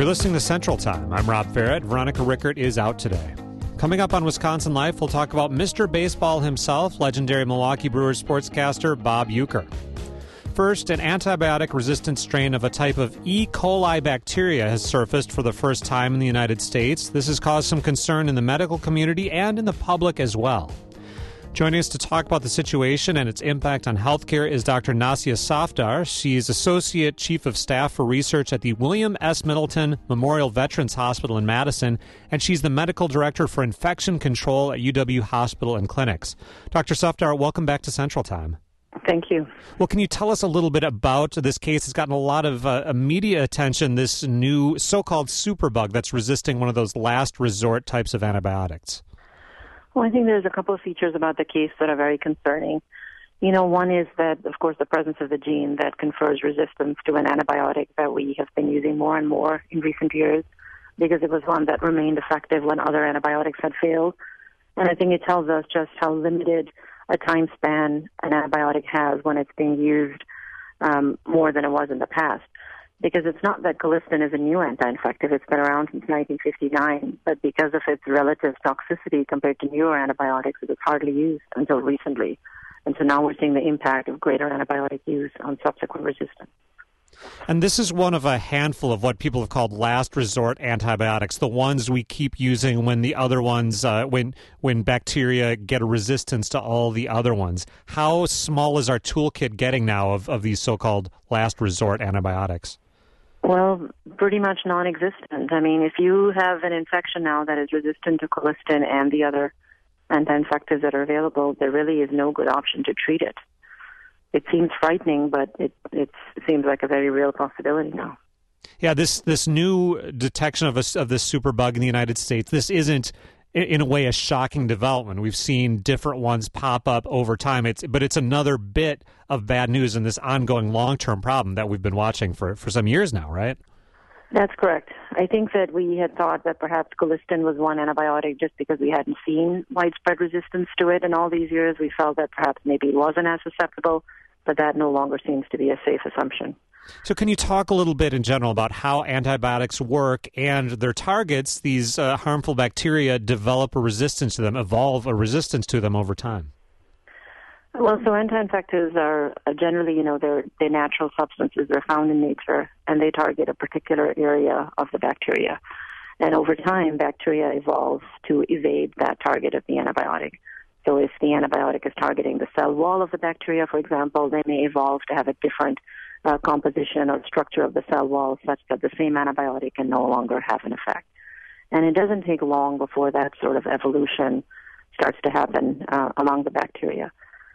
You're listening to Central Time. I'm Rob Farrett. Veronica Rickert is out today. Coming up on Wisconsin Life, we'll talk about Mr. Baseball himself, legendary Milwaukee Brewers sportscaster Bob Uecker. First, an antibiotic-resistant strain of a type of E. coli bacteria has surfaced for the first time in the United States. This has caused some concern in the medical community and in the public as well. Joining us to talk about the situation and its impact on healthcare is Dr. Nasia Safdar. She's Associate Chief of Staff for Research at the William S. Middleton Memorial Veterans Hospital in Madison, and she's the Medical Director for Infection Control at UW Hospital and Clinics. Dr. Safdar, welcome back to Central Time. Thank you. Well, can you tell us a little bit about this case? It's gotten a lot of media attention, this new so-called superbug that's resisting one of those last resort types of antibiotics. Well, I think there's a couple of features about the case that are very concerning. One is that, of course, the presence of the gene that confers resistance to an antibiotic that we have been using more and more in recent years because it was one that remained effective when other antibiotics had failed. And I think it tells us just how limited a time span an antibiotic has when it's being used more than it was in the past. Because it's not that colistin is a new anti-infective. It's been around since 1959, but because of its relative toxicity compared to newer antibiotics, it was hardly used until recently. And so now we're seeing the impact of greater antibiotic use on subsequent resistance. And this is one of a handful of what people have called last resort antibiotics, the ones we keep using when the other ones, when bacteria get a resistance to all the other ones. How small is our toolkit getting now of these so-called last resort antibiotics? Well, pretty much non-existent. I mean, if you have an infection now that is resistant to colistin and the other anti-infectives that are available, there really is no good option to treat it. It seems frightening, but it seems like a very real possibility now. Yeah, this new detection of this superbug in the United States, this isn't, in a way, a shocking development. We've seen different ones pop up over time. But it's another bit of bad news in this ongoing long-term problem that we've been watching for some years now, right? That's correct. I think that we had thought that perhaps colistin was one antibiotic just because we hadn't seen widespread resistance to it in all these years. We felt that perhaps maybe it wasn't as susceptible, but that no longer seems to be a safe assumption. So can you talk a little bit in general about how antibiotics work and their targets, these harmful bacteria, develop a resistance to them, evolve a resistance to them over time? Well, so anti-infectives are generally, they're natural substances. They're found in nature, and they target a particular area of the bacteria. And over time, bacteria evolves to evade that target of the antibiotic. So if the antibiotic is targeting the cell wall of the bacteria, for example, they may evolve to have a different composition or structure of the cell wall such that the same antibiotic can no longer have an effect. And it doesn't take long before that sort of evolution starts to happen among the bacteria.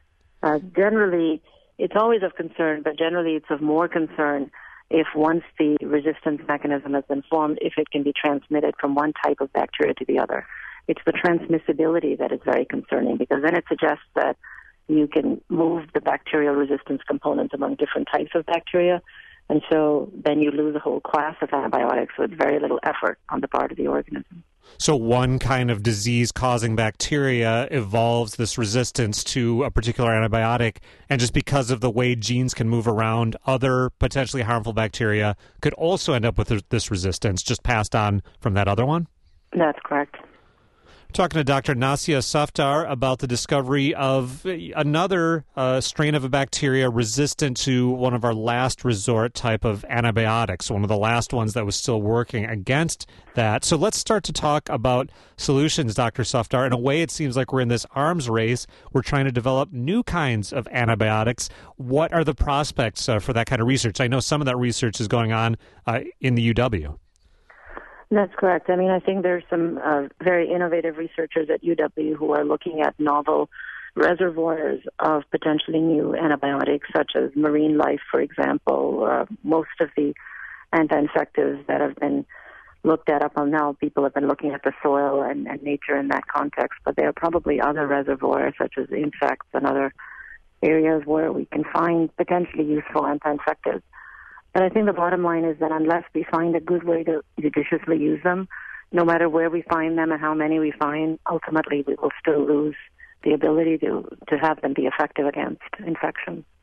Generally, it's always of concern, but generally it's of more concern if once the resistance mechanism has been formed, if it can be transmitted from one type of bacteria to the other. It's the transmissibility that is very concerning because then it suggests that you can move the bacterial resistance components among different types of bacteria, and so then you lose a whole class of antibiotics with very little effort on the part of the organism. So one kind of disease-causing bacteria evolves this resistance to a particular antibiotic, and just because of the way genes can move around, other potentially harmful bacteria could also end up with this resistance, just passed on from that other one? That's correct. Talking to Dr. Nasia Safdar about the discovery of another strain of a bacteria resistant to one of our last resort type of antibiotics, one of the last ones that was still working against that. So let's start to talk about solutions, Dr. Safdar. In a way, it seems like we're in this arms race. We're trying to develop new kinds of antibiotics. What are the prospects for that kind of research? I know some of that research is going on in the UW. That's correct. I mean, I think there's some very innovative researchers at UW who are looking at novel reservoirs of potentially new antibiotics, such as marine life, for example. Most of the anti-infectives that have been looked at up until now, people have been looking at the soil and nature in that context, but there are probably other reservoirs, such as insects and other areas where we can find potentially useful anti-infectives. But I think the bottom line is that unless we find a good way to judiciously use them, no matter where we find them and how many we find, ultimately we will still lose the ability to have them be effective against infection.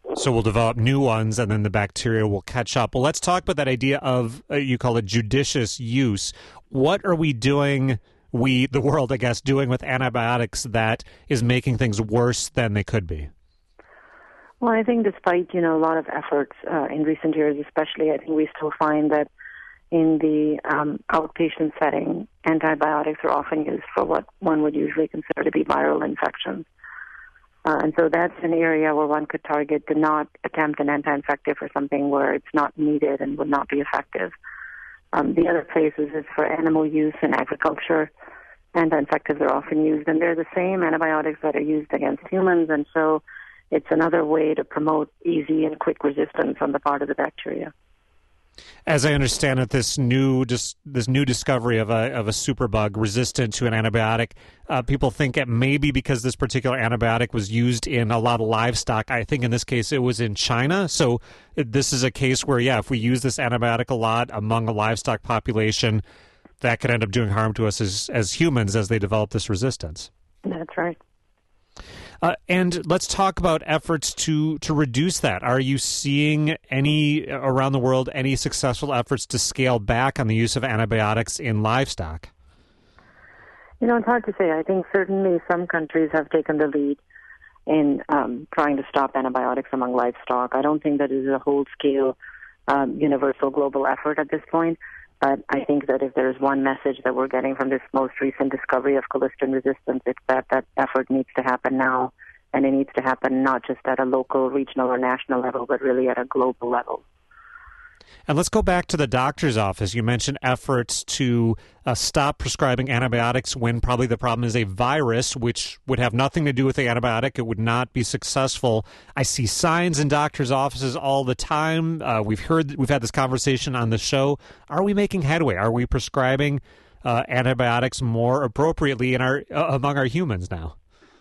So we'll develop new ones, and then the bacteria will catch up. Well, let's talk about that idea of, you call it judicious use. What are we doing, the world, I guess, doing with antibiotics that is making things worse than they could be? Well, I think despite, a lot of efforts in recent years, especially, I think we still find that in the outpatient setting, antibiotics are often used for what one would usually consider to be viral infections. And so that's an area where one could target to not attempt an anti-infective for something where it's not needed and would not be effective. The other places is for animal use in agriculture. Anti-infectives are often used, and they're the same antibiotics that are used against humans, and so it's another way to promote easy and quick resistance on the part of the bacteria. As I understand it, this new discovery of a superbug resistant to an antibiotic, people think it may be because this particular antibiotic was used in a lot of livestock. I think in this case it was in China. So this is a case where, if we use this antibiotic a lot among a livestock population, that could end up doing harm to us as humans as they develop this resistance. That's right. And let's talk about efforts to reduce that. Are you seeing around the world any successful efforts to scale back on the use of antibiotics in livestock? It's hard to say. I think certainly some countries have taken the lead in trying to stop antibiotics among livestock. I don't think that is a whole-scale, universal global effort at this point. But I think that if there's one message that we're getting from this most recent discovery of colistin resistance, it's that effort needs to happen now, and it needs to happen not just at a local, regional, or national level, but really at a global level. And let's go back to the doctor's office. You mentioned efforts to stop prescribing antibiotics when probably the problem is a virus, which would have nothing to do with the antibiotic. It would not be successful. I see signs in doctors' offices all the time. We've had this conversation on the show. Are we making headway? Are we prescribing antibiotics more appropriately among our humans now?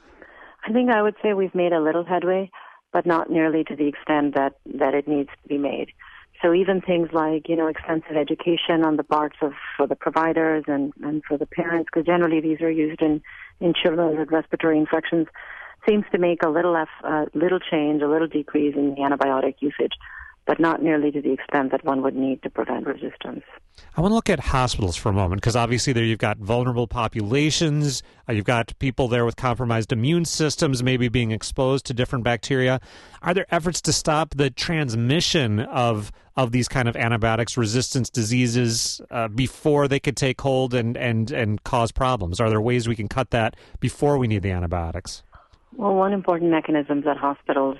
I think I would say we've made a little headway, but not nearly to the extent that it needs to be made. So even things like, extensive education on the parts for the providers and for the parents, because generally these are used in children with respiratory infections, seems to make a little change, a little decrease in the antibiotic usage, but not nearly to the extent that one would need to prevent resistance. I want to look at hospitals for a moment, because obviously there you've got vulnerable populations, you've got people there with compromised immune systems, maybe being exposed to different bacteria. Are there efforts to stop the transmission of these kind of antibiotics resistance diseases before they could take hold and cause problems? Are there ways we can cut that before we need the antibiotics? Well, one important mechanism that hospitals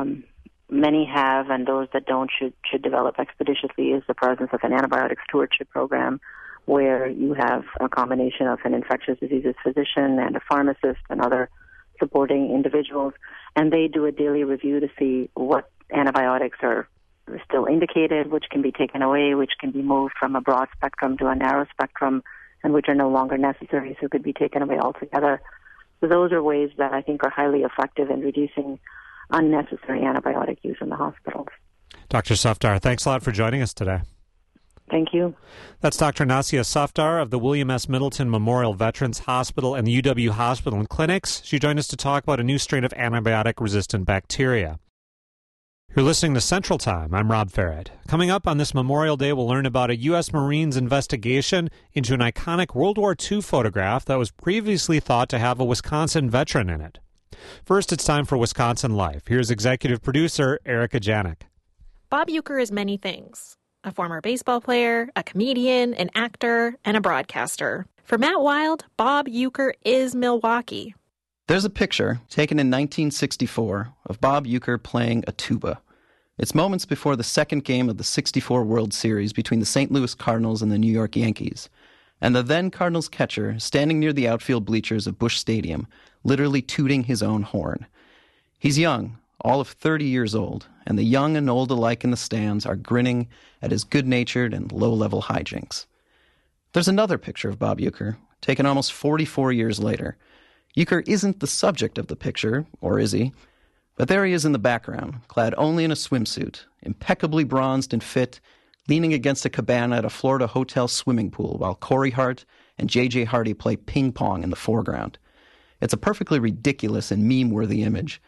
many have, and those that don't should develop expeditiously, is the presence of an antibiotic stewardship program where you have a combination of an infectious diseases physician and a pharmacist and other supporting individuals, and they do a daily review to see what antibiotics are still indicated, which can be taken away, which can be moved from a broad spectrum to a narrow spectrum, and which are no longer necessary, so could be taken away altogether. So those are ways that I think are highly effective in reducing unnecessary antibiotic use in the hospitals. Dr. Safdar, thanks a lot for joining us today. Thank you. That's Dr. Nasia Safdar of the William S. Middleton Memorial Veterans Hospital and the UW Hospital and Clinics. She joined us to talk about a new strain of antibiotic-resistant bacteria. You're listening to Central Time. I'm Rob Farrett. Coming up on this Memorial Day, we'll learn about a U.S. Marines investigation into an iconic World War II photograph that was previously thought to have a Wisconsin veteran in it. First, it's time for Wisconsin Life. Here's executive producer Erica Janik. Bob Uecker is many things. A former baseball player, a comedian, an actor, and a broadcaster. For Matt Wild, Bob Uecker is Milwaukee. There's a picture taken in 1964 of Bob Uecker playing a tuba. It's moments before the second game of the '64 World Series between the St. Louis Cardinals and the New York Yankees, and the then Cardinals catcher standing near the outfield bleachers of Busch Stadium, literally tooting his own horn. He's young, all of 30 years old, and the young and old alike in the stands are grinning at his good-natured and low-level hijinks. There's another picture of Bob Uecker, taken almost 44 years later. Uecker isn't the subject of the picture, or is he? But there he is in the background, clad only in a swimsuit, impeccably bronzed and fit, leaning against a cabana at a Florida hotel swimming pool while Corey Hart and J.J. Hardy play ping pong in the foreground. It's a perfectly ridiculous and meme-worthy image,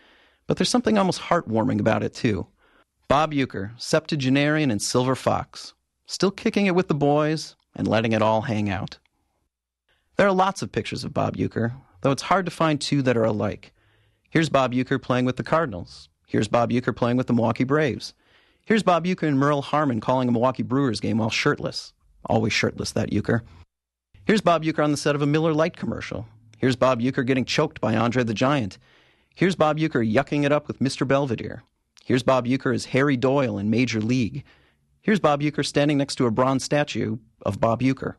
But there's something almost heartwarming about it, too. Bob Uecker, septuagenarian and silver fox, still kicking it with the boys and letting it all hang out. There are lots of pictures of Bob Uecker, though it's hard to find two that are alike. Here's Bob Uecker playing with the Cardinals. Here's Bob Uecker playing with the Milwaukee Braves. Here's Bob Uecker and Merle Harmon calling a Milwaukee Brewers game while shirtless. Always shirtless, that Uecker. Here's Bob Uecker on the set of a Miller Lite commercial. Here's Bob Uecker getting choked by Andre the Giant. Here's Bob Uecker yucking it up with Mr. Belvedere. Here's Bob Uecker as Harry Doyle in Major League. Here's Bob Uecker standing next to a bronze statue of Bob Uecker.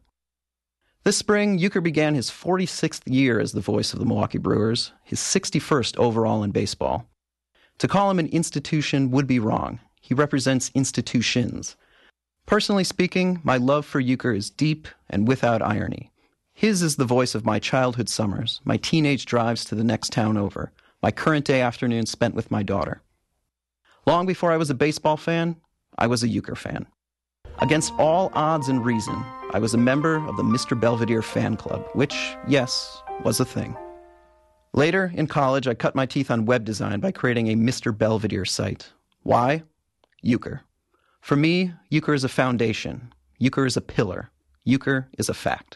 This spring, Uecker began his 46th year as the voice of the Milwaukee Brewers, his 61st overall in baseball. To call him an institution would be wrong. He represents institutions. Personally speaking, my love for Uecker is deep and without irony. His is the voice of my childhood summers, my teenage drives to the next town over, my current day afternoons spent with my daughter. Long before I was a baseball fan, I was a Uecker fan. Against all odds and reason, I was a member of the Mr. Belvedere fan club, which, yes, was a thing. Later, in college, I cut my teeth on web design by creating a Mr. Belvedere site. Why? Uecker. For me, Uecker is a foundation. Uecker is a pillar. Uecker is a fact.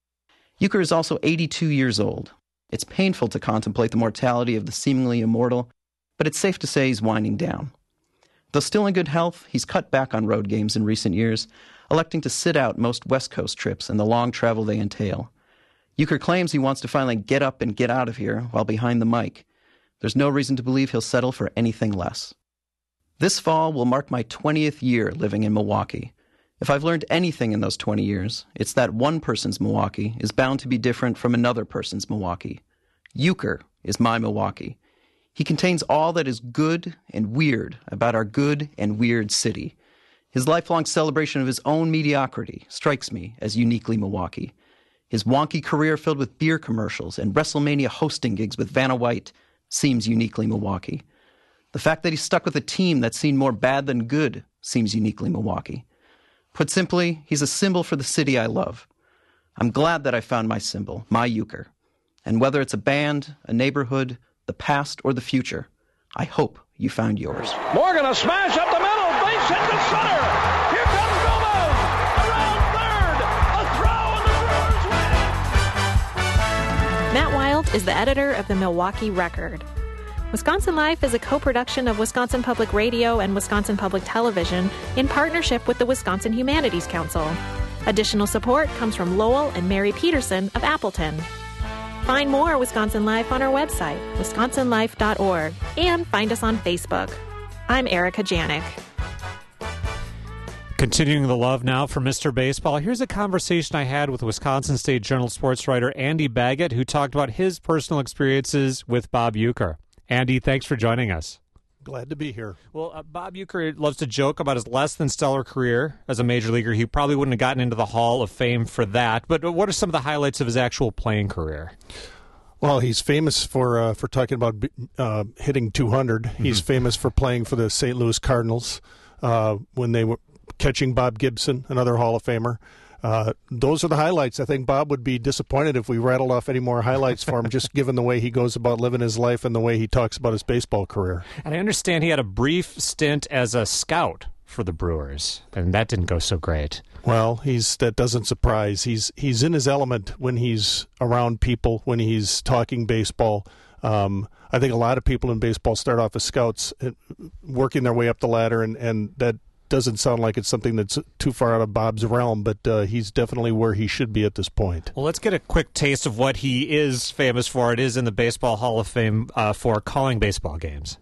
Uecker is also 82 years old. It's painful to contemplate the mortality of the seemingly immortal, but it's safe to say he's winding down. Though still in good health, he's cut back on road games in recent years, electing to sit out most West Coast trips and the long travel they entail. Uecker claims he wants to finally get up and get out of here while behind the mic. There's no reason to believe he'll settle for anything less. This fall will mark my 20th year living in Milwaukee. If I've learned anything in those 20 years, it's that one person's Milwaukee is bound to be different from another person's Milwaukee. Uecker is my Milwaukee. He contains all that is good and weird about our good and weird city. His lifelong celebration of his own mediocrity strikes me as uniquely Milwaukee. His wonky career filled with beer commercials and WrestleMania hosting gigs with Vanna White seems uniquely Milwaukee. The fact that he's stuck with a team that's seen more bad than good seems uniquely Milwaukee. Put simply, he's a symbol for the city I love. I'm glad that I found my symbol, my Uecker. And whether it's a band, a neighborhood, the past, or the future, I hope you found yours. Morgan, a smash up the middle, base hit to center. Here comes Gomez, around third, a throw, and the Brewers win. Matt Wild is the editor of the Milwaukee Record. Wisconsin Life is a co-production of Wisconsin Public Radio and Wisconsin Public Television in partnership with the Wisconsin Humanities Council. Additional support comes from Lowell and Mary Peterson of Appleton. Find more Wisconsin Life on our website, wisconsinlife.org, and find us on Facebook. I'm Erica Janik. Continuing the love now for Mr. Baseball, here's a conversation I had with Wisconsin State Journal sports writer Andy Baggett, who talked about his personal experiences with Bob Uecker. Andy, thanks for joining us. Glad to be here. Well, Bob Uecker loves to joke about his less than stellar career as a major leaguer. He probably wouldn't have gotten into the Hall of Fame for that. But what are some of the highlights of his actual playing career? Well, he's famous for talking about hitting 200. Mm-hmm. He's famous for playing for the St. Louis Cardinals when they were catching Bob Gibson, another Hall of Famer. Those are the highlights. I think Bob would be disappointed if we rattled off any more highlights for him, just given the way he goes about living his life and the way he talks about his baseball career. And I understand he had a brief stint as a scout for the Brewers, and that didn't go so great. Well, that doesn't surprise. He's in his element when he's around people, when he's talking baseball. I think a lot of people in baseball start off as scouts, working their way up the ladder, and that doesn't sound like it's something that's too far out of Bob's realm, but he's definitely where he should be at this point. Well, let's get a quick taste of what he is famous for. It is in the Baseball Hall of Fame for calling baseball games.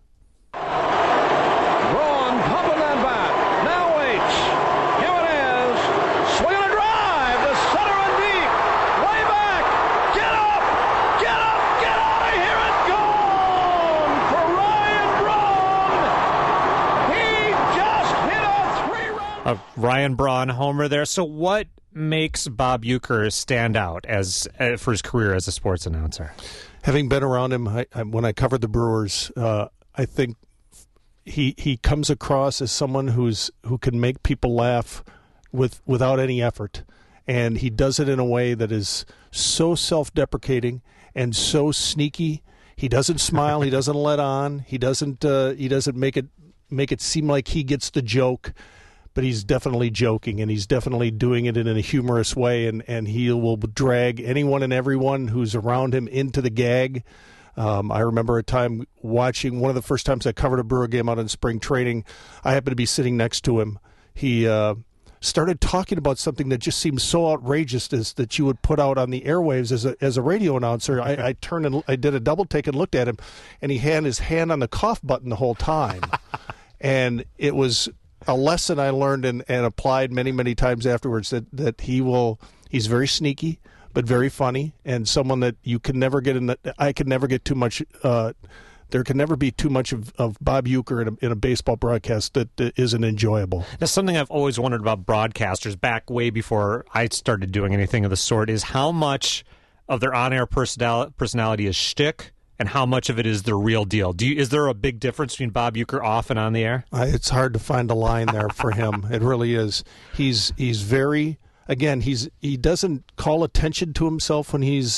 Braun pumping that bat. Now waits. Here it is. Swinging a drive to center and deep. Way back. Get up. Get up. Get out of here. It's gone for Ryan Braun. He just hit a three-run. Ryan Braun homer there. So what makes Bob Uecker stand out for his career as a sports announcer? Having been around him, when I covered the Brewers, I think he comes across as someone who can make people laugh without any effort, and he does it in a way that is so self-deprecating and so sneaky. He doesn't smile. He doesn't let on. He doesn't make it seem like he gets the joke. But he's definitely joking, and he's definitely doing it in a humorous way, and he will drag anyone and everyone who's around him into the gag. I remember a time watching one of the first times I covered a Brewer game out in spring training. I happened to be sitting next to him. He started talking about something that just seemed so outrageous that you would put out on the airwaves as a radio announcer. I turned and I did a double take and looked at him, and he had his hand on the cough button the whole time. And it was a lesson I learned and applied many, many times afterwards, that he's very sneaky but very funny, and someone that you can never get I can never get too much. There can never be too much of Bob Uecker in a baseball broadcast that isn't enjoyable. Now, something I've always wondered about broadcasters, back way before I started doing anything of the sort, is how much of their on-air personality is shtick and how much of it is the real deal. Is there a big difference between Bob Uecker off and on the air? It's hard to find a line there for him. It really is. He's very, again, he doesn't call attention to himself when he's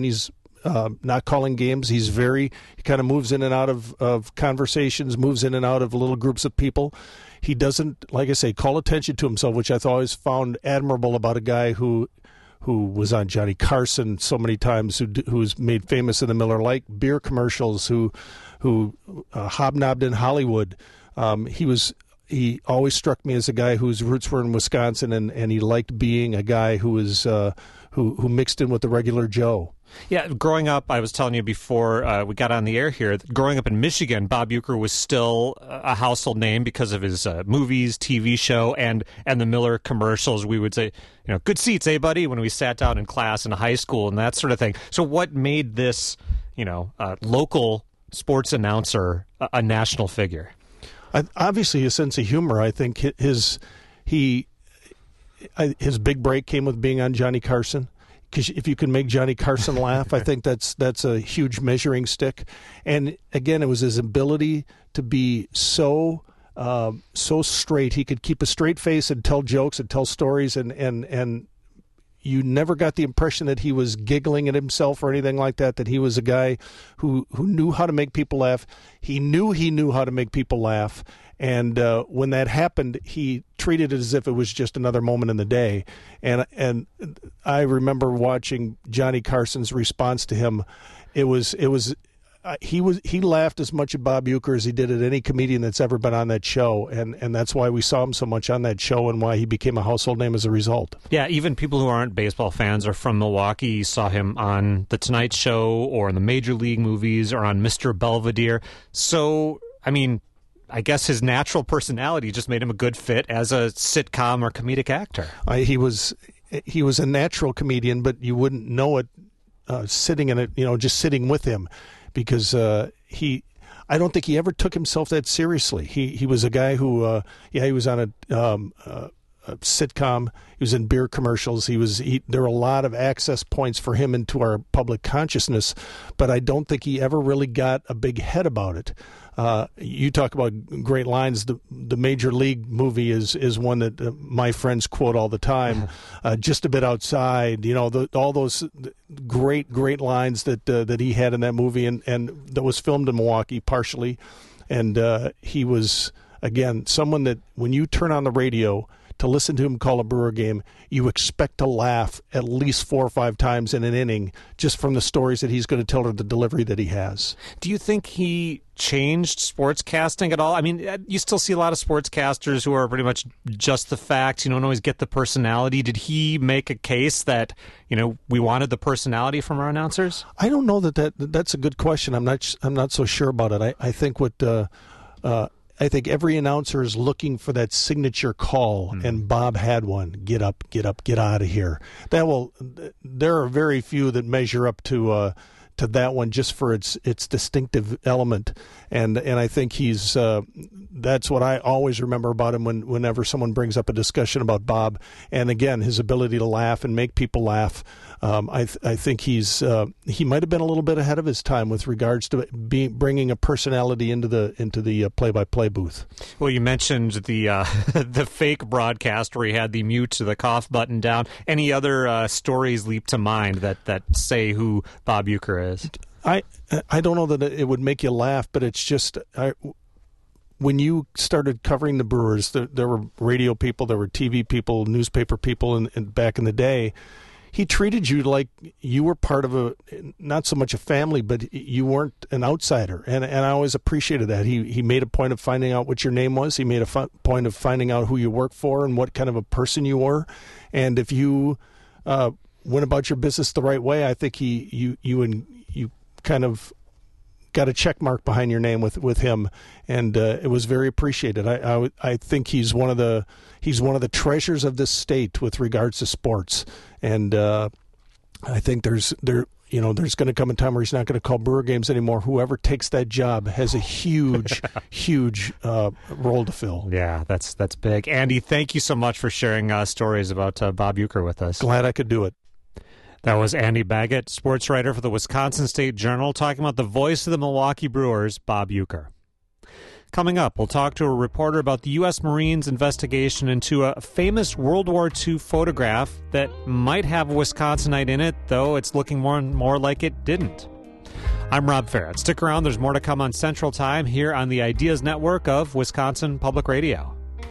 not calling games. He kind of moves in and out of conversations, moves in and out of little groups of people. He doesn't, like I say, call attention to himself, which I've always found admirable about a guy who was on Johnny Carson so many times, who's made famous in the Miller Lite beer commercials, who hobnobbed in Hollywood. He always struck me as a guy whose roots were in Wisconsin, and he liked being a guy who was who mixed in with the regular Joe. Yeah, growing up, I was telling you before we got on the air here, growing up in Michigan, Bob Uecker was still a household name because of his movies, TV show, and the Miller commercials. We would say, good seats, eh, buddy, when we sat down in class in high school and that sort of thing. So what made this, local sports announcer a national figure? Obviously, his sense of humor. I think his big break came with being on Johnny Carson. Because if you can make Johnny Carson laugh, I think that's a huge measuring stick. And again, it was his ability to be so straight. He could keep a straight face and tell jokes and tell stories, and you never got the impression that he was giggling at himself or anything like that. That he was a guy who knew how to make people laugh. He knew how to make people laugh. And when that happened, he treated it as if it was just another moment in the day. And I remember watching Johnny Carson's response to him. He laughed as much at Bob Uecker as he did at any comedian that's ever been on that show, and that's why we saw him so much on that show and why he became a household name as a result. Yeah, even people who aren't baseball fans or from Milwaukee saw him on The Tonight Show or in the Major League movies or on Mr. Belvedere. So, I guess his natural personality just made him a good fit as a sitcom or comedic actor. He was a natural comedian, but you wouldn't know it sitting in it, just sitting with him, because I don't think he ever took himself that seriously. He was a guy who he was on a sitcom. He was in beer commercials. There were a lot of access points for him into our public consciousness, but I don't think he ever really got a big head about it. You talk about great lines. The Major League movie is one that my friends quote all the time. Just a bit outside, all those great lines that he had in that movie, and that was filmed in Milwaukee partially. And he was, again, someone that when you turn on the radio to listen to him call a Brewer game, you expect to laugh at least 4 or 5 times in an inning just from the stories that he's going to tell or the delivery that he has. Do you think he changed sportscasting at all? You still see a lot of sportscasters who are pretty much just the facts, don't always get the personality. Did he make a case that, we wanted the personality from our announcers? I don't know that's a good question. I'm not so sure about it. I think I think every announcer is looking for that signature call, and Bob had one. Get up, get out of here. There are very few that measure up to that one just for its distinctive element, and I think he's that's what I always remember about him whenever someone brings up a discussion about Bob, and again his ability to laugh and make people laugh. I think he might have been a little bit ahead of his time with regards to bringing a personality into the play-by-play booth. Well, you mentioned the fake broadcast where he had the mute the cough button down. Any other stories leap to mind that say who Bob Uecker is? I don't know that it would make you laugh, but it's just when you started covering the Brewers, there were radio people, there were TV people, newspaper people, and back in the day. He treated you like you were part of not so much a family, but you weren't an outsider. And I always appreciated that. He made a point of finding out what your name was. He made a point of finding out who you worked for and what kind of a person you were. And if you went about your business the right way, I think you kind of got a check mark behind your name with him, and it was very appreciated. I think he's one of the treasures of this state with regards to sports, and I think there's going to come a time where he's not going to call Brewer games anymore. Whoever takes that job has a huge role to fill. Yeah, that's big. Andy, thank you so much for sharing stories about Bob Uecker with us. Glad I could do it. That was Andy Baggett, sports writer for the Wisconsin State Journal, talking about the voice of the Milwaukee Brewers, Bob Uecker. Coming up, we'll talk to a reporter about the U.S. Marines' investigation into a famous World War II photograph that might have a Wisconsinite in it, though it's looking more and more like it didn't. I'm Rob Farrett. Stick around. There's more to come on Central Time here on the Ideas Network of Wisconsin Public Radio.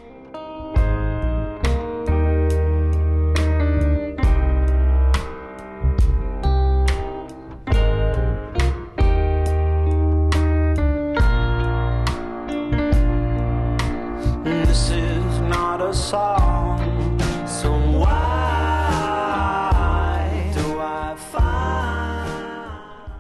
Song, so why do I find?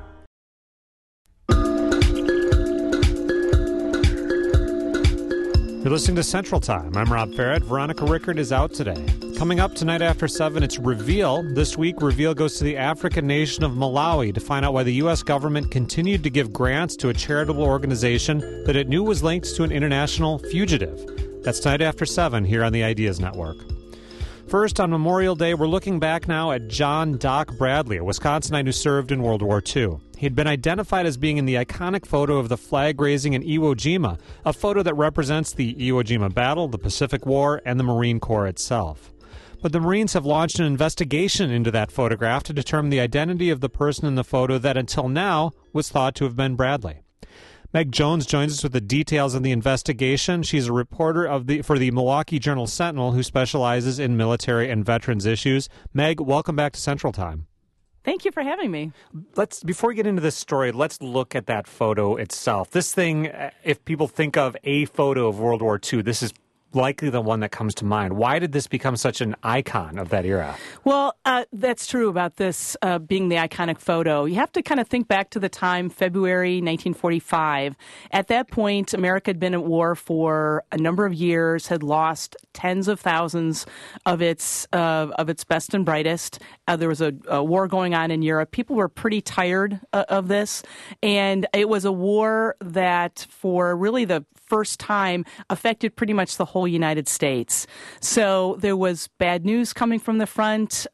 You're listening to Central Time. I'm Rob Farrett. Veronica Rickert is out today. Coming up tonight after 7, it's Reveal. This week, Reveal goes to the African nation of Malawi to find out why the U.S. government continued to give grants to a charitable organization that it knew was linked to an international fugitive. That's tonight after 7 here on the Ideas Network. First, on Memorial Day, we're looking back now at John Doc Bradley, a Wisconsinite who served in World War II. He'd been identified as being in the iconic photo of the flag raising in Iwo Jima, a photo that represents the Iwo Jima battle, the Pacific War, and the Marine Corps itself. But the Marines have launched an investigation into that photograph to determine the identity of the person in the photo that until now was thought to have been Bradley. Meg Jones joins us with the details of the investigation. She's a reporter for the Milwaukee Journal-Sentinel who specializes in military and veterans issues. Meg, welcome back to Central Time. Thank you for having me. Before we get into this story, let's look at that photo itself. This thing, if people think of a photo of World War II, this is likely the one that comes to mind. Why did this become such an icon of that era? Well, that's true about this being the iconic photo. You have to kind of think back to the time, February 1945. At that point, America had been at war for a number of years, had lost tens of thousands of its best and brightest. There was a war going on in Europe. People were pretty tired of this, and it was a war that, for really the first time, affected pretty much the whole United States. So there was bad news coming from the front.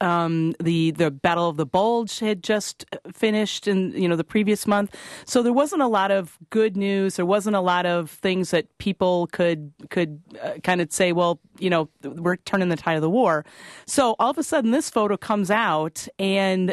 The Battle of the Bulge had just finished in the previous month. So there wasn't a lot of good news. There wasn't a lot of things that people could kind of say, well, we're turning the tide of the war. So all of a sudden, this photo comes out, and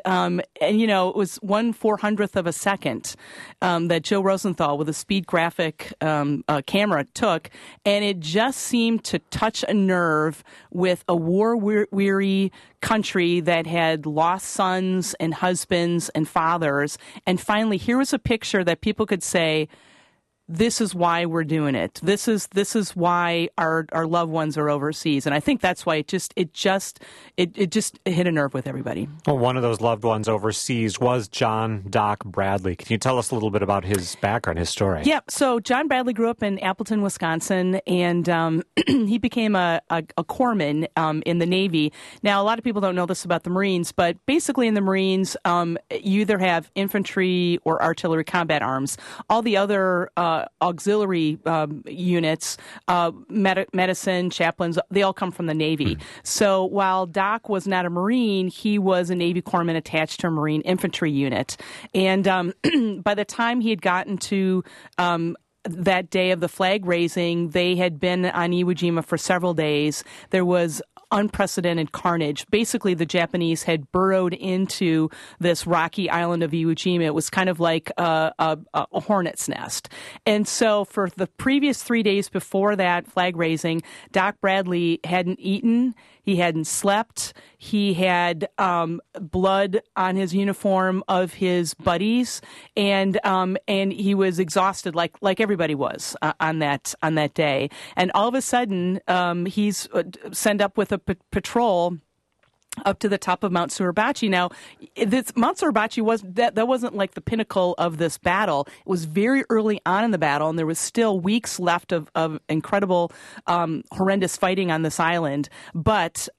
it was 1/400th of a second that Joe Rosenthal with a speed graphic camera took, and it just seemed to touch a nerve with a war-weary country that had lost sons and husbands and fathers. And finally, here was a picture that people could say, this is why we're doing it. This is why our loved ones are overseas, and I think that's why it just hit a nerve with everybody. Well, one of those loved ones overseas was John Doc Bradley. Can you tell us a little bit about his background, his story? Yeah. So John Bradley grew up in Appleton, Wisconsin, and he became a corpsman in the Navy. Now, a lot of people don't know this about the Marines, but basically in the Marines, you either have infantry or artillery combat arms. All the other auxiliary units, medicine, chaplains, they all come from the Navy. So while Doc was not a Marine, he was a Navy corpsman attached to a Marine infantry unit. And by the time he had gotten to that day of the flag raising, they had been on Iwo Jima for several days. There was unprecedented carnage. Basically, the Japanese had burrowed into this rocky island of Iwo Jima. It was kind of like a hornet's nest. And so for the previous 3 days before that flag raising, Doc Bradley hadn't eaten. He hadn't slept. He had blood on his uniform of his buddies, and he was exhausted, like everybody was on that day. And all of a sudden, he's sent up with a patrol up to the top of Mount Suribachi. Now, Mount Suribachi wasn't like the pinnacle of this battle. It was very early on in the battle, and there was still weeks left of incredible, horrendous fighting on this island. But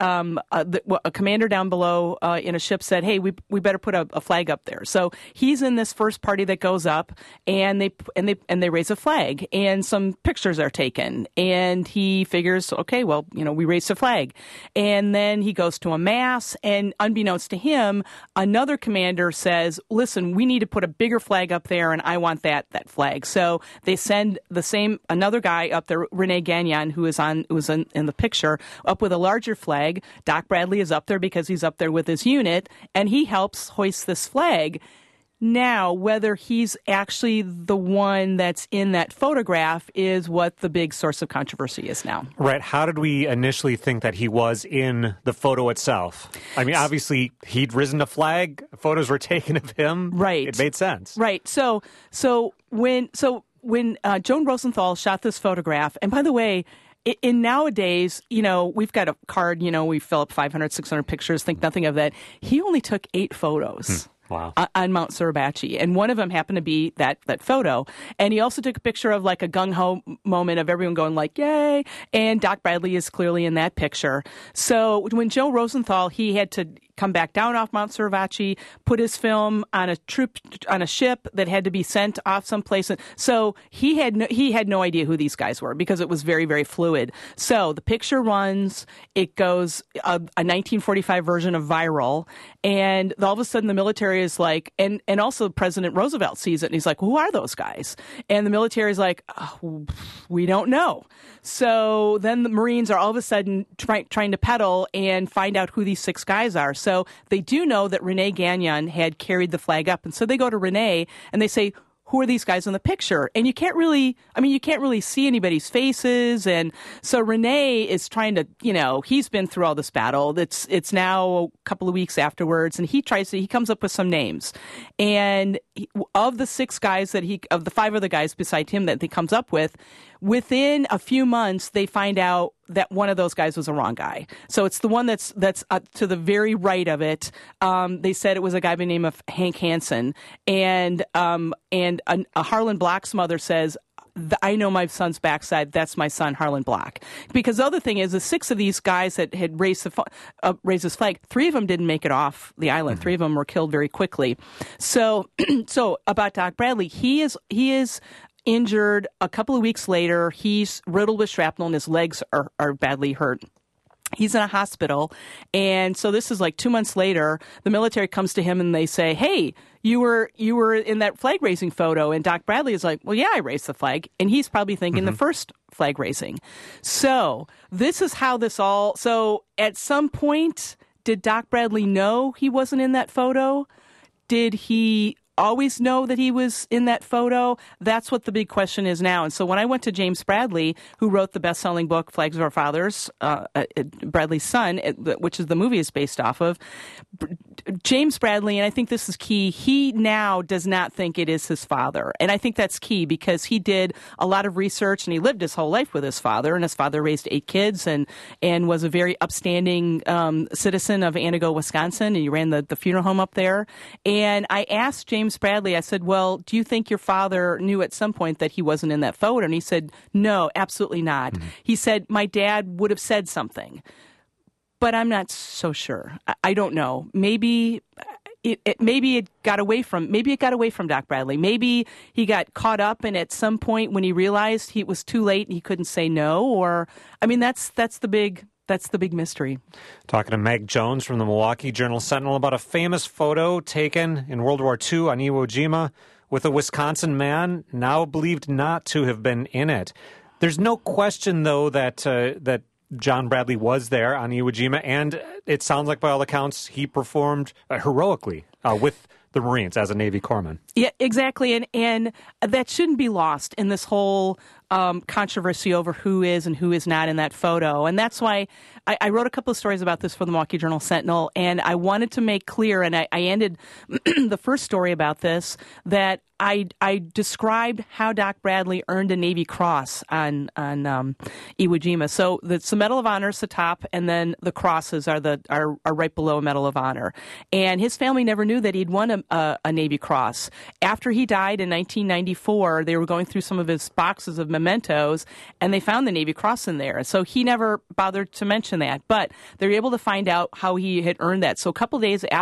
a commander down below in a ship said, "Hey, we better put a flag up there." So he's in this first party that goes up, and they raise a flag, and some pictures are taken, and he figures, okay, well, we raised a flag, and then he goes to a mass. And unbeknownst to him, another commander says, "Listen, we need to put a bigger flag up there, and I want that flag." So they send another guy up there, Rene Gagnon, who was in the picture, up with a larger flag. Doc Bradley is up there because he's up there with his unit, and he helps hoist this flag. Now, whether he's actually the one that's in that photograph is what the big source of controversy is now. Right. How did we initially think that he was in the photo itself? I mean, obviously, he'd risen a flag. Photos were taken of him. Right. It made sense. Right. So when Joan Rosenthal shot this photograph, and by the way, in nowadays, we've got a card, we fill up 500, 600 pictures, think nothing of that. He only took 8 photos. Wow. On Mount Suribachi. And one of them happened to be that photo. And he also took a picture of like a gung-ho moment of everyone going like, yay. And Doc Bradley is clearly in that picture. So when Joe Rosenthal, he had to come back down off Mount Suribachi, put his film on a ship that had to be sent off someplace. So he had no idea who these guys were because it was very, very fluid. So the picture runs, it goes a 1945 version of viral, and all of a sudden the military is like, and also President Roosevelt sees it, and he's like, who are those guys? And the military is like, oh, we don't know. So then the Marines are all of a sudden trying to peddle and find out who these 6 guys are. So they do know that Rene Gagnon had carried the flag up. And so they go to Rene and they say, who are these guys in the picture? And you can't really see anybody's faces. And so Rene is trying to, he's been through all this battle. It's now a couple of weeks afterwards, and he comes up with some names. And of the 6 guys of the 5 other guys beside him that he comes up with, within a few months, they find out that one of those guys was a wrong guy. So it's the one that's to the very right of it. They said it was a guy by the name of Hank Hansen. And a Harlan Block's mother says, I know my son's backside. That's my son, Harlan Block. Because the other thing is, the 6 of these guys that had raised this flag, 3 of them didn't make it off the island. Mm-hmm. 3 of them were killed very quickly. So about Doc Bradley, he is injured. A couple of weeks later, he's riddled with shrapnel and his legs are badly hurt. He's in a hospital, and so this is like 2 months later. The military comes to him and they say, "Hey, you were in that flag raising photo." And Doc Bradley is like, "Well, yeah, I raised the flag," and he's probably thinking the first flag raising. So this is how this all. So at some point, did Doc Bradley know he wasn't in that photo? Did he always know that he was in that photo? That's what the big question is now. And so when I went to James Bradley, who wrote the best-selling book Flags of Our Fathers, Bradley's son, which is the movie is based off of, James Bradley, and I think this is key, he now does not think it is his father. And I think that's key because he did a lot of research and he lived his whole life with his father, and his father raised 8 kids and was a very upstanding citizen of Antigo, Wisconsin, and he ran the funeral home up there. And I asked James Bradley, I said, well, do you think your father knew at some point that he wasn't in that photo? And he said, no, absolutely not. Mm-hmm. He said, my dad would have said something, but I'm not so sure. I don't know. Maybe it got away from Doc Bradley. Maybe he got caught up, and at some point when he realized it was too late and he couldn't say no, or that's the big mystery. Talking to Meg Jones from the Milwaukee Journal-Sentinel about a famous photo taken in World War II on Iwo Jima with a Wisconsin man now believed not to have been in it. There's no question, though, that John Bradley was there on Iwo Jima, and it sounds like by all accounts he performed heroically with the Marines as a Navy corpsman. Yeah, exactly, and that shouldn't be lost in this whole controversy over who is and who is not in that photo. And that's why I wrote a couple of stories about this for the Milwaukee Journal-Sentinel, and I wanted to make clear, and I ended the first story about this, that I described how Doc Bradley earned a Navy Cross on Iwo Jima. So the Medal of Honor is the top, and then the crosses are right below a Medal of Honor. And his family never knew that he'd won a Navy Cross. After he died in 1994, they were going through some of his boxes of mementos, and they found the Navy Cross in there. So he never bothered to mention that, but they were able to find out how he had earned that. So a couple of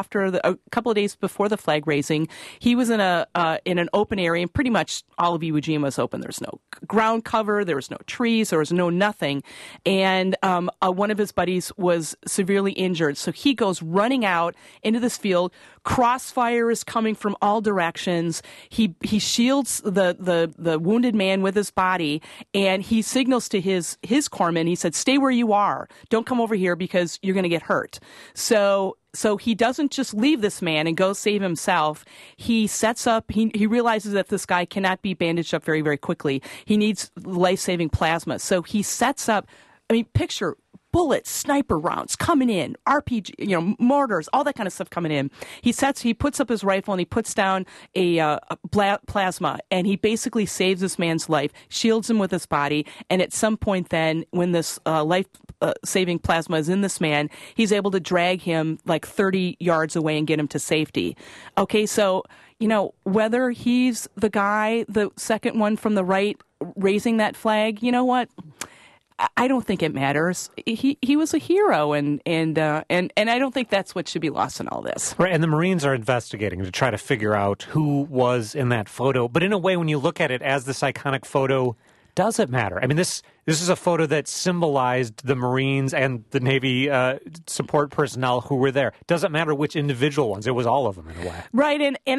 days before the flag raising, he was in an open area, and pretty much all of Iwo Jima was open. There was no ground cover, there was no trees, there was no nothing, and one of his buddies was severely injured. So he goes running out into this field. Crossfire is coming from all directions. He shields the wounded man with his body, and he signals to his corpsman. He said, "Stay where you are. Don't come over here because you're going to get hurt." So he doesn't just leave this man and go save himself. He sets up, he realizes that this guy cannot be bandaged up very, very quickly. He needs life-saving plasma. So he sets up, picture bullets, sniper rounds coming in, RPG, mortars, all that kind of stuff coming in. He puts up his rifle and he puts down a plasma, and he basically saves this man's life, shields him with his body, and at some point then, when this life-saving plasma is in this man, he's able to drag him like 30 yards away and get him to safety. Okay, so, whether he's the guy, the second one from the right, raising that flag, you know what? I don't think it matters. He was a hero, and I don't think that's what should be lost in all this. Right, and the Marines are investigating to try to figure out who was in that photo. But in a way, when you look at it as this iconic photo, does it matter? This is a photo that symbolized the Marines and the Navy support personnel who were there. Does it matter which individual ones? It was all of them in a way. Right, and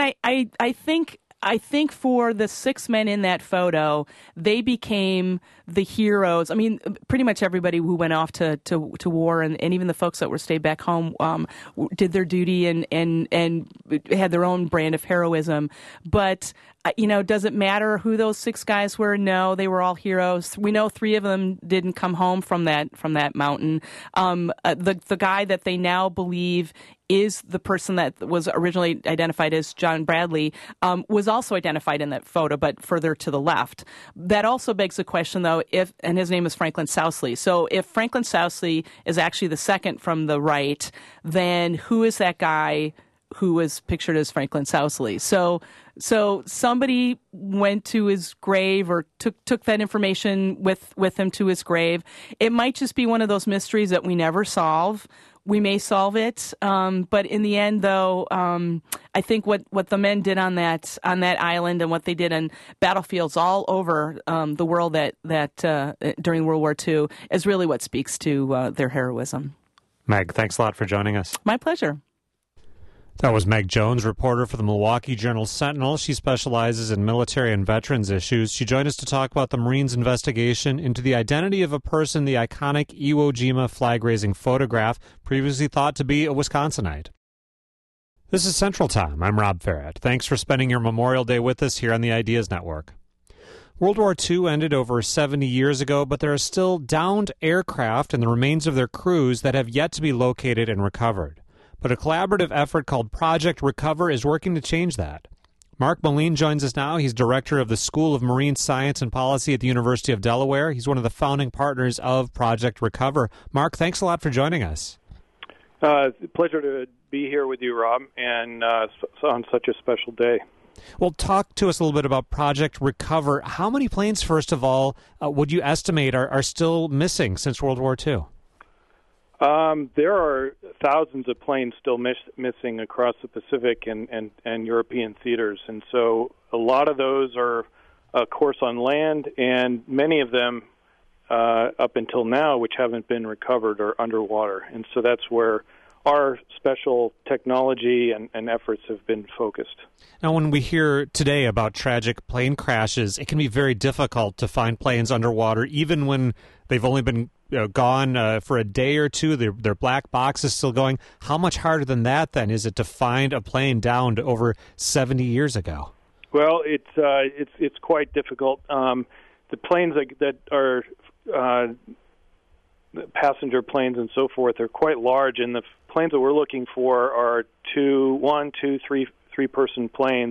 I think for the 6 men in that photo, they became the heroes. Pretty much everybody who went off to war, and even the folks that were stayed back home, did their duty and had their own brand of heroism. But does it matter who those 6 guys were? No, they were all heroes. We know 3 of them didn't come home from that mountain. The guy that they now believe is the person that was originally identified as John Bradley, was also identified in that photo, but further to the left. That also begs the question, though, and his name is Franklin Sousley. So if Franklin Sousley is actually the second from the right, then who is that guy who was pictured as Franklin Sousley? So somebody went to his grave or took that information with him to his grave. It might just be one of those mysteries that we never solve. We may solve it, but in the end, though, I think what the men did on that island and what they did on battlefields all over the world that during World War II is really what speaks to their heroism. Meg, thanks a lot for joining us. My pleasure. That was Meg Jones, reporter for the Milwaukee Journal-Sentinel. She specializes in military and veterans issues. She joined us to talk about the Marines' investigation into the identity of a person the iconic Iwo Jima flag-raising photograph previously thought to be a Wisconsinite. This is Central Time. I'm Rob Farrett. Thanks for spending your Memorial Day with us here on the Ideas Network. World War II ended over 70 years ago, but there are still downed aircraft and the remains of their crews that have yet to be located and recovered. But a collaborative effort called Project Recover is working to change that. Mark Moline joins us now. He's director of the School of Marine Science and Policy at the University of Delaware. He's one of the founding partners of Project Recover. Mark, thanks a lot for joining us. It's a pleasure to be here with you, Rob, and on such a special day. Well, talk to us a little bit about Project Recover. How many planes, first of all, would you estimate are still missing since World War II? There are thousands of planes still missing across the Pacific and European theaters, and so a lot of those are, of course, on land, and many of them up until now, which haven't been recovered, are underwater, and so that's where our special technology and efforts have been focused. Now, when we hear today about tragic plane crashes, it can be very difficult to find planes underwater, even when they've only been gone for a day or two. Their black box is still going. How much harder than that, then, is it to find a plane downed over 70 years ago? Well, it's quite difficult. The planes that are passenger planes and so forth are quite large, and the planes that we're looking for are three-person planes.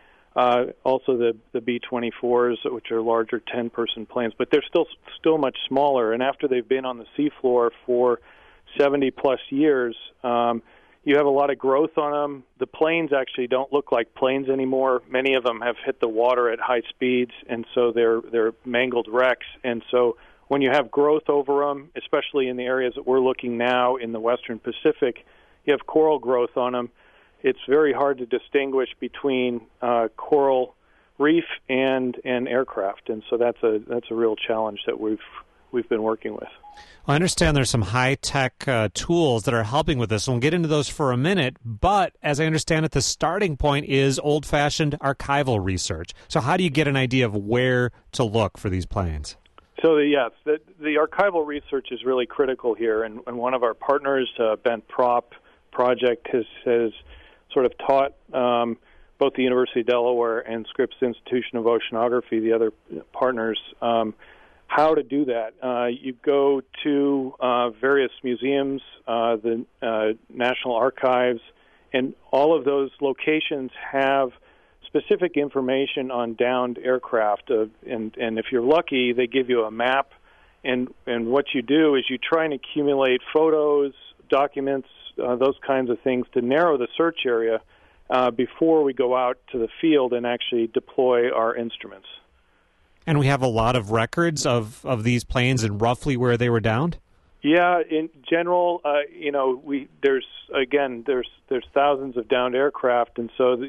Also the B-24s, which are larger 10-person planes, but they're still much smaller. And after they've been on the seafloor for 70-plus years, you have a lot of growth on them. The planes actually don't look like planes anymore. Many of them have hit the water at high speeds, and so they're mangled wrecks. And so when you have growth over them, especially in the areas that we're looking now in the Western Pacific, you have coral growth on them. It's very hard to distinguish between coral reef and aircraft, and so that's a real challenge that we've been working with. I understand there's some high-tech tools that are helping with this, and we'll get into those for a minute, but as I understand it, the starting point is old-fashioned archival research. So how do you get an idea of where to look for these planes? So, yes, the archival research is really critical here, and one of our partners, Bent Prop Project, has sort of taught both the University of Delaware and Scripps Institution of Oceanography, the other partners, how to do that. You go to various museums, the National Archives, and all of those locations have specific information on downed aircraft. And if you're lucky, they give you a map. And what you do is you try and accumulate photos, documents, those kinds of things to narrow the search area before we go out to the field and actually deploy our instruments. And we have a lot of records of these planes and roughly where they were downed? Yeah, in general, there's thousands of downed aircraft, and so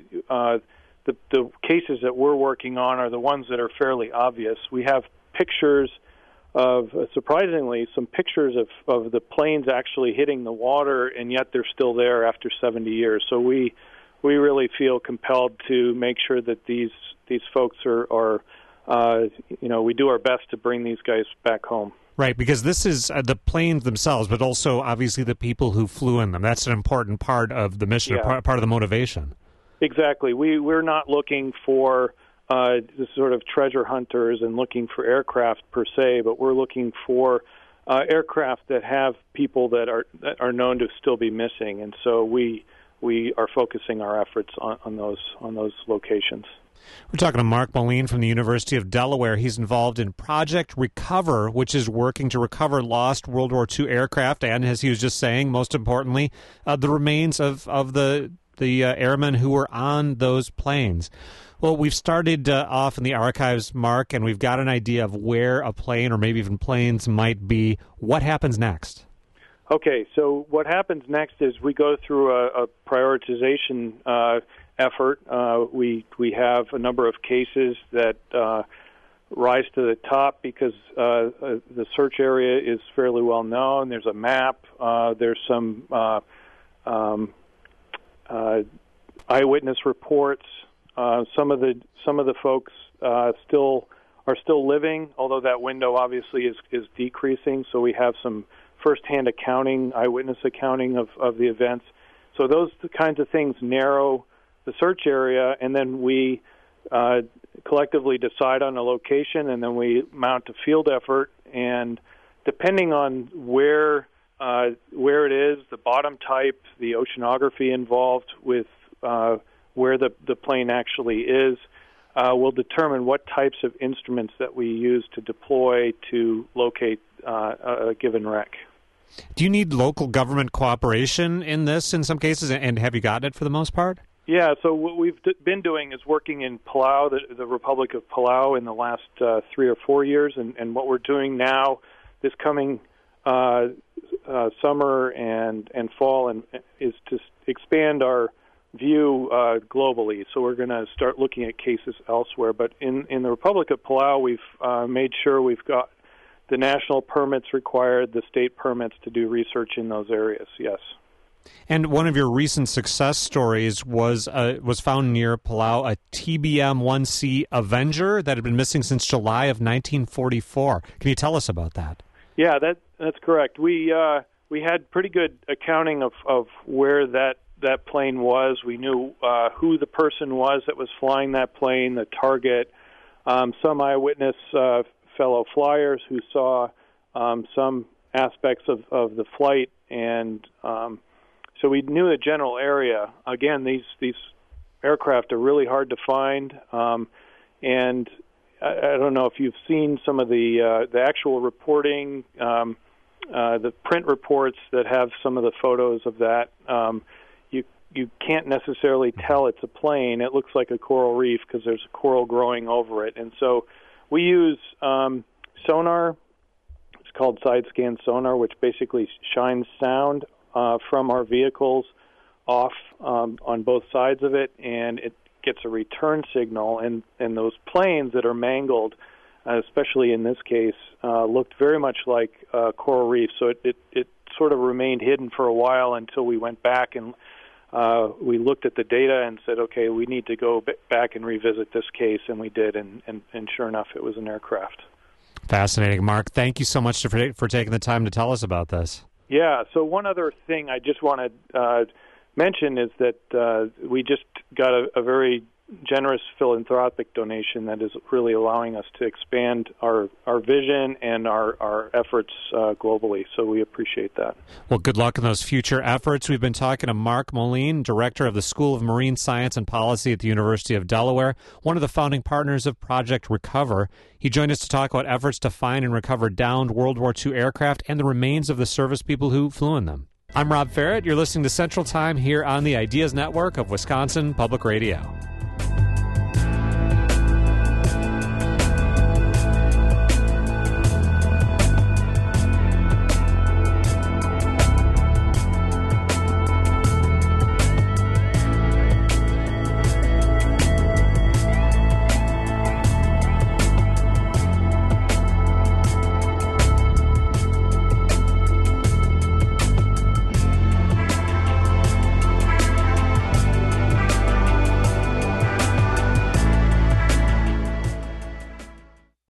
the cases that we're working on are the ones that are fairly obvious. We have pictures of, surprisingly, some pictures of the planes actually hitting the water, and yet they're still there after 70 years. So we really feel compelled to make sure that these folks are we do our best to bring these guys back home. Right, because this is the planes themselves, but also obviously the people who flew in them. That's an important part of the mission, part of the motivation. Exactly. We're not looking for the sort of treasure hunters and looking for aircraft per se, but we're looking for aircraft that have people that are known to still be missing, and so we are focusing our efforts on those locations. We're talking to Mark Moline from the University of Delaware. He's involved in Project Recover, which is working to recover lost World War II aircraft, and as he was just saying, most importantly, the remains of the airmen who were on those planes. Well, we've started off in the archives, Mark, and we've got an idea of where a plane or maybe even planes might be. What happens next? Okay, so what happens next is we go through a prioritization effort. We have a number of cases that rise to the top because the search area is fairly well known. There's a map. There's some eyewitness reports. Some of the folks are still living, although that window obviously is decreasing. So we have some firsthand accounting, eyewitness accounting of the events. So those kinds of things narrow the search area, and then we collectively decide on a location, and then we mount a field effort. And depending on where it is, the bottom type, the oceanography involved with where the plane actually is, will determine what types of instruments that we use to deploy to locate a given wreck. Do you need local government cooperation in this in some cases, and have you gotten it for the most part? Yeah, so what we've been doing is working in Palau, the Republic of Palau, in the last 3 or 4 years, and what we're doing now, this coming summer and fall, is to expand our view globally. So we're going to start looking at cases elsewhere. But in the Republic of Palau, we've made sure we've got the national permits required, the state permits to do research in those areas, yes. And one of your recent success stories was found near Palau, a TBM-1C Avenger that had been missing since July of 1944. Can you tell us about that? Yeah, That's correct. We had pretty good accounting of where that plane was. We knew who the person was that was flying that plane, the target. Some eyewitness fellow flyers who saw some aspects of the flight, and so we knew the general area. Again, these aircraft are really hard to find, and I don't know if you've seen some of the actual reporting, the print reports that have some of the photos of that. You can't necessarily tell it's a plane. It looks like a coral reef because there's a coral growing over it, and so we use sonar. It's called side scan sonar, which basically shines sound from our vehicles off on both sides of it, and it gets a return signal. And those planes that are mangled, especially in this case, looked very much like coral reef. So it sort of remained hidden for a while until we went back and we looked at the data and said, okay, we need to go back and revisit this case, and we did, and sure enough, it was an aircraft. Fascinating. Mark, thank you so much for taking the time to tell us about this. Yeah, so one other thing I just want to mention is that we just got a very generous philanthropic donation that is really allowing us to expand our vision and our efforts globally. So we appreciate that. Well, good luck in those future efforts. We've been talking to Mark Moline, director of the School of Marine Science and Policy at the University of Delaware, one of the founding partners of Project Recover. He joined us to talk about efforts to find and recover downed World War II aircraft and the remains of the service people who flew in them. I'm Rob Ferret. You're listening to Central Time here on the Ideas Network of Wisconsin Public Radio.